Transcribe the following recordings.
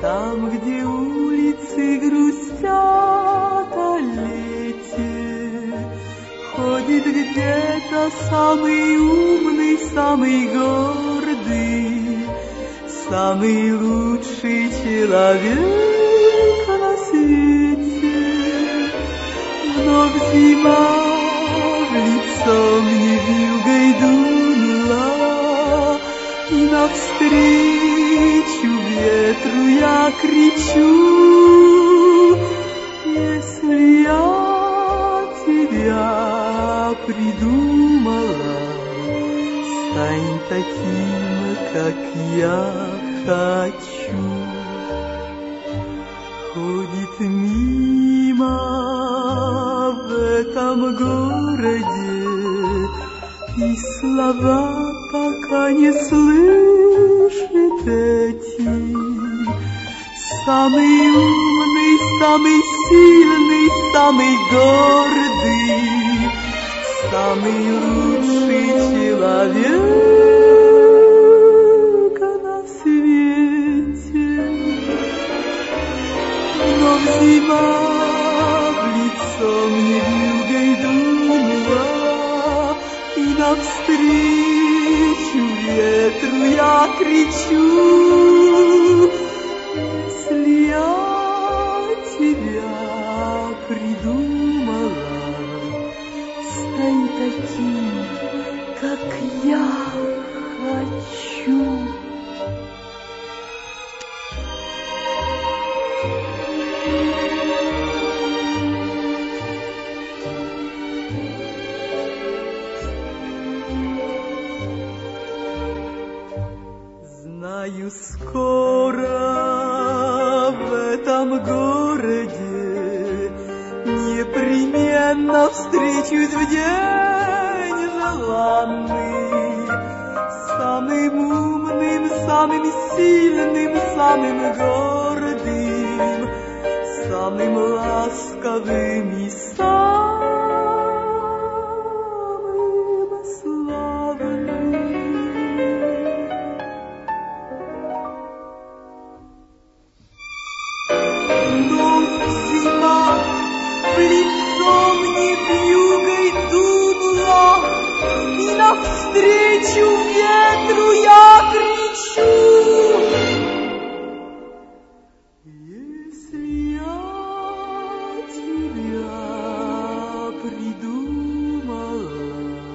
Там, где улицы грустят о лете, ходит где-то самый умный, самый гордый, самый лучший человек на свете. Вновь зима в лицо мне вьюгой дунула, и навстречу ветру я кричу: если я тебя придумала, стань таким, как я хочу. Ходит мимо в этом городе, и слова пока не слышит эти. Самый умный, самый сильный, самый гордый, самый лучший человек на свете. Но зима в лицо мне вьюгой дунула, и навстречу ветру я кричу: если я тебя придумала, стань таким, как я хочу. Знаю, скоро в этом городе непременно встречусь в день желанный, самым умным, самым сильным, самым гордым, самым ласковым и самым славным. Но зима в лицо мне вьюгой дунула, и навстречу ветру я кричу: если я тебя придумала,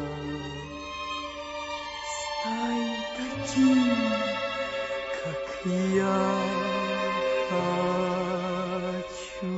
стань таким, как я хочу.